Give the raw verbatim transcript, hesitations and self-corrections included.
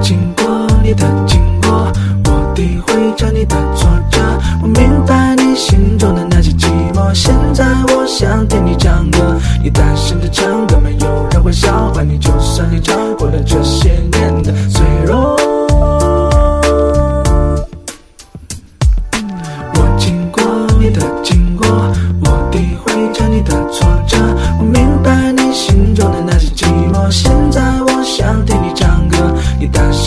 经过你的经过，我体会着你的挫折，我明白你心中的那些寂寞。现在我想听你唱歌，你大声地唱歌，没有人会笑话你，就算你尝过了这些年的脆弱。我经过你的经过，我体会着你的挫折，我明白你心中的那些寂寞。现在我想听你唱歌，你大声